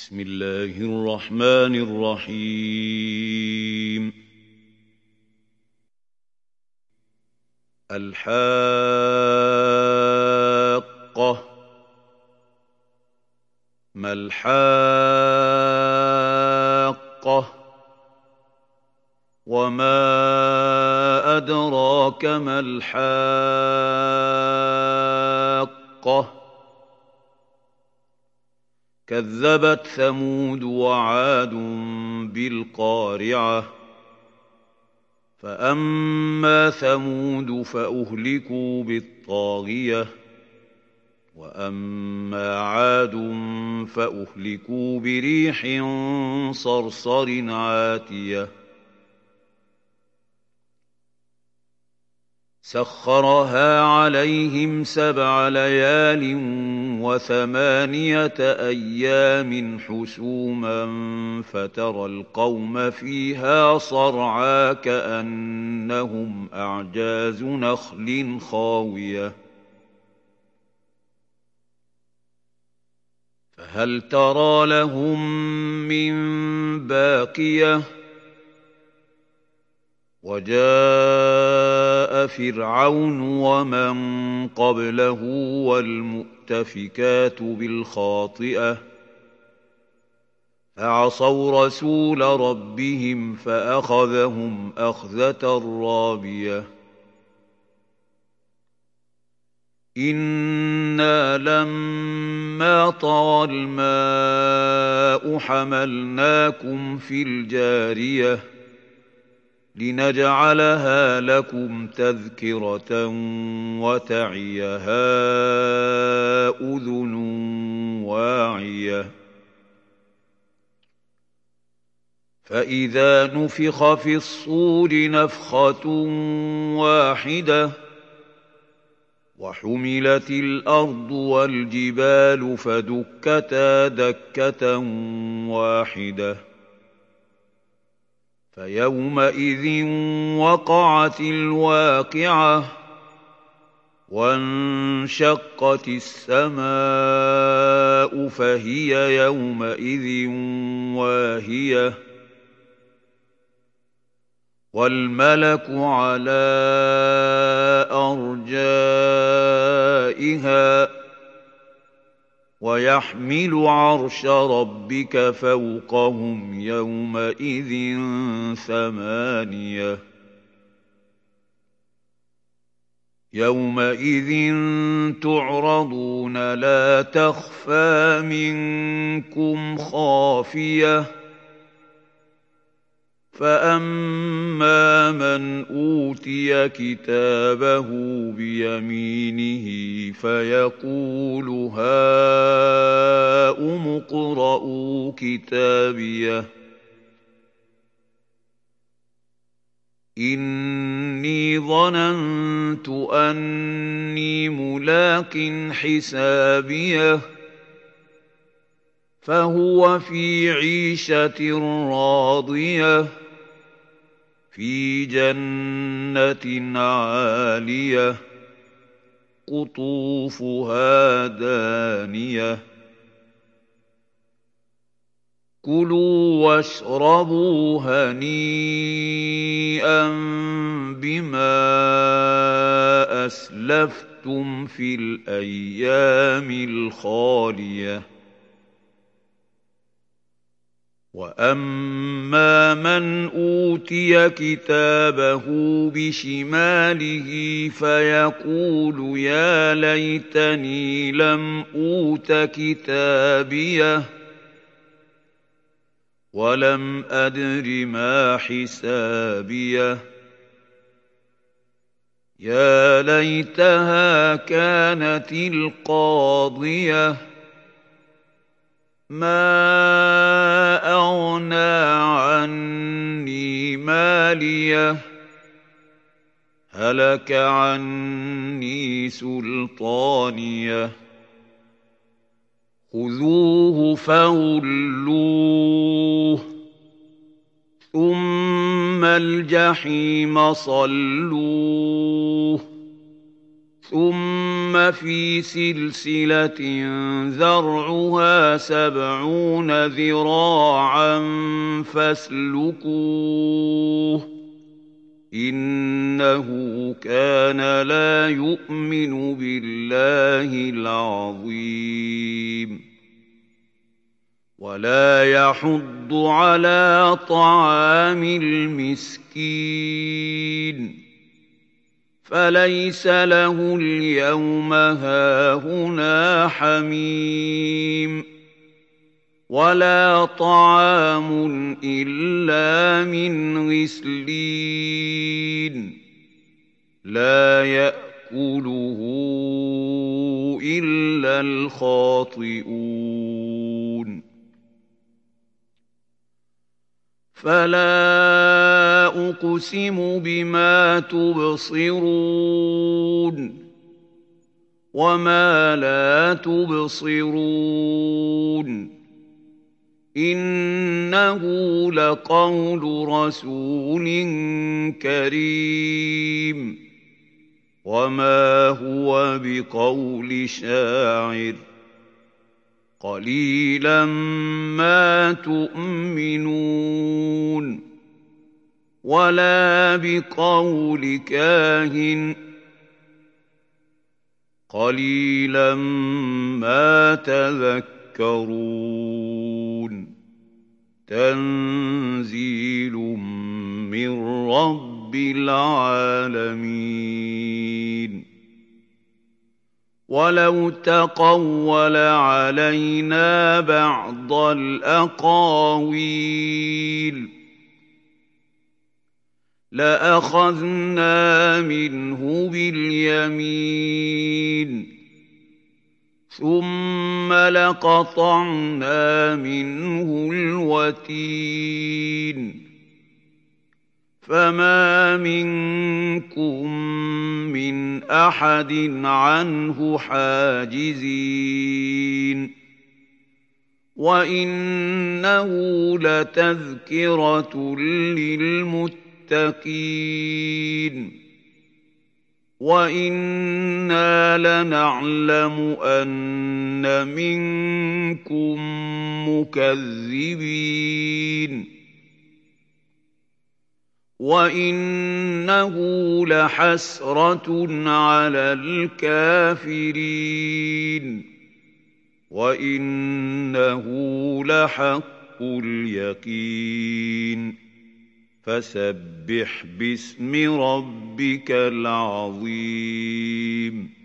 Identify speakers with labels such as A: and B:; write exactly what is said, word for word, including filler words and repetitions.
A: بسم الله الرحمن الرحيم الحاقة ما الحاقة وما أدراك ما الحاقة كذبت ثمود وعاد بالقارعة فأما ثمود فأهلكوا بالطاغية وأما عاد فأهلكوا بريح صرصر عاتية سخرها عليهم سبع ليال وثمانية أيام حسوما فترى القوم فيها صرعى كأنهم أعجاز نخل خاوية فهل ترى لهم من باقية وجاء فرعون ومن قبله والمؤتفكات بالخاطئة فعصوا رسول ربهم فأخذهم أخذة رابية إنا لما طغى الماء حملناكم في الجارية لنجعلها لكم تذكرة وتعيها أذن واعية فإذا نفخ في الصور نفخة واحدة وحملت الأرض والجبال فدكتا دكة واحدة فيومئذ وقعت الواقعة وانشقت السماء فهي يومئذ واهية والملك على أرجائها ويحمل عرش ربك فوقهم يومئذ ثمانية يومئذ تعرضون لا تخفى منكم خافية فأما من أوتي كتابه بيمينه فيقول هاؤم اقرءوا كتابيه إني ظننت أني ملاق حسابيه فهو في عيشة راضية في جنة عالية قطوفها دانية كلوا واشربوا هنيئا بما أسلفتم في الأيام الخالية وأما من أوتي كتابه بشماله فيقول يا ليتني لم أوت كتابيه ولم أدر ما حسابيه يا ليتها كانت القاضية ما أغنى عني ماليه هلك عني سلطانيه خذوه فغلوه ثم الجحيم صلوه ثم في سلسلة ذرعها سبعون ذراعا فاسلكوه إنه كان لا يؤمن بالله العظيم ولا يحض على طعام المسكين فليس له اليوم هاهنا حميم ولا طعام إلا من غسلين لا يأكله إلا الخاطئون فلا أقسم بما تبصرون وما لا تبصرون إنه لقول رسول كريم وما هو بقول شاعر قليلا ما تؤمنون ولا بقول كاهن قليلا ما تذكرون تنزيل من رب العالمين ولو تقول علينا بعض الأقاويل لأخذنا منه باليمين ثم لقطعنا منه الوتين فما منكم من أحد عنه حاجزين وإنه لتذكرة للمتقين وإنا لنعلم أن منكم مكذبين وإنه لحسرة على الكافرين وإنه لحق اليقين فسبح باسم ربك العظيم